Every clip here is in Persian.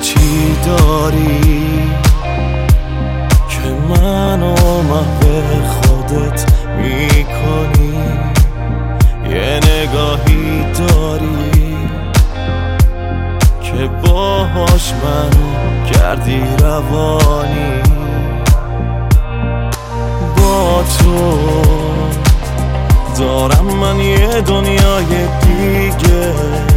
چی داری که منو محو خودت میکنی؟ یه نگاهی داری که باهاش منو کردی روانی. با تو دارم من یه دنیای دیگه،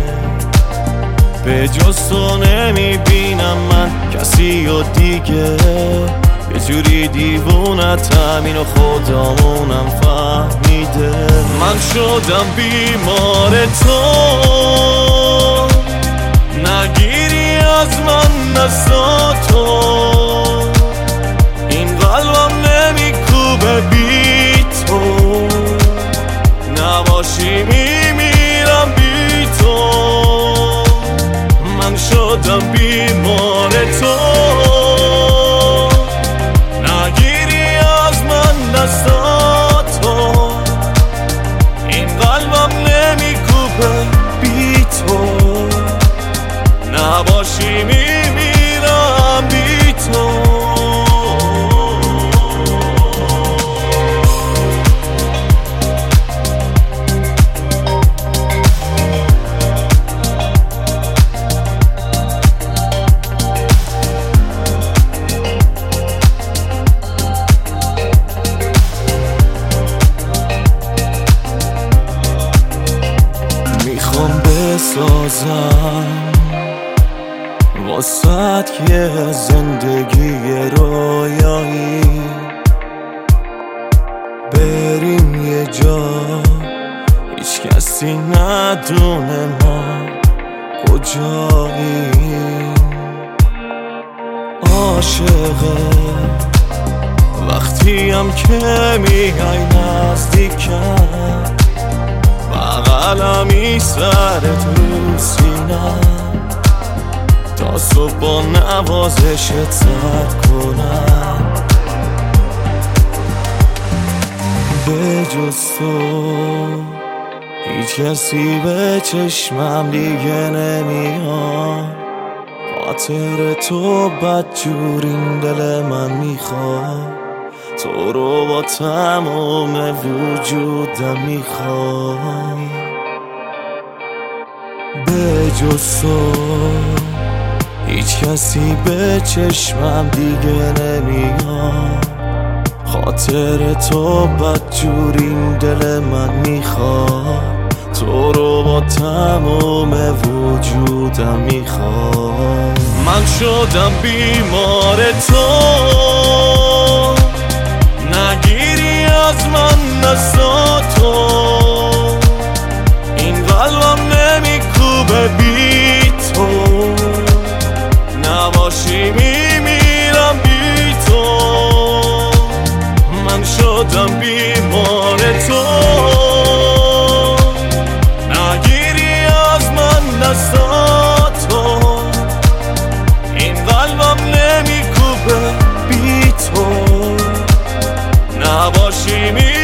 به جز تو نمیبینم من کسی و دیگه. یه جوری دیوونتم اینو خودمونم فهمیده. من شدم بیمار تو، نگیری از من دستاتو. این قلبم نمیکوبه بی تو، نباشی میمیرم بی تو. من شدم بیمار تو، نگیری از من دستاتو. این قلبم نمیکوبه بی تو، نباشی میمیرم بی تو. میخوام بسازم واسه یه زندگی رویایی، بریم یه جا هیچ کسی ندونه ما کجاییم. عاشقه وقتیم که میای نزدیکم، بغلمی سرت رو سینم، تا صبح با نوازشت سرد کنم. به جز تو هیچ کسی به چشمم دیگه نمیاد. خاطر تو بدجور این دل من میخواد، تو رو با تمام وجودم میخوام. به جز تو هیچ کسی به چشمم دیگه نمیاد. خاطر تو بدجور این دل من میخواد، تو رو با تمام وجودم میخوام. من شدم بیمار تو، نگیری از من دستاتو. این قلبم نمیکوبه بی تو، نباشی میمیرم بی تو. من شدم بیمار تو، نگیری از من دستاتو. این قلبم نمیکوبه بی تو، نباشی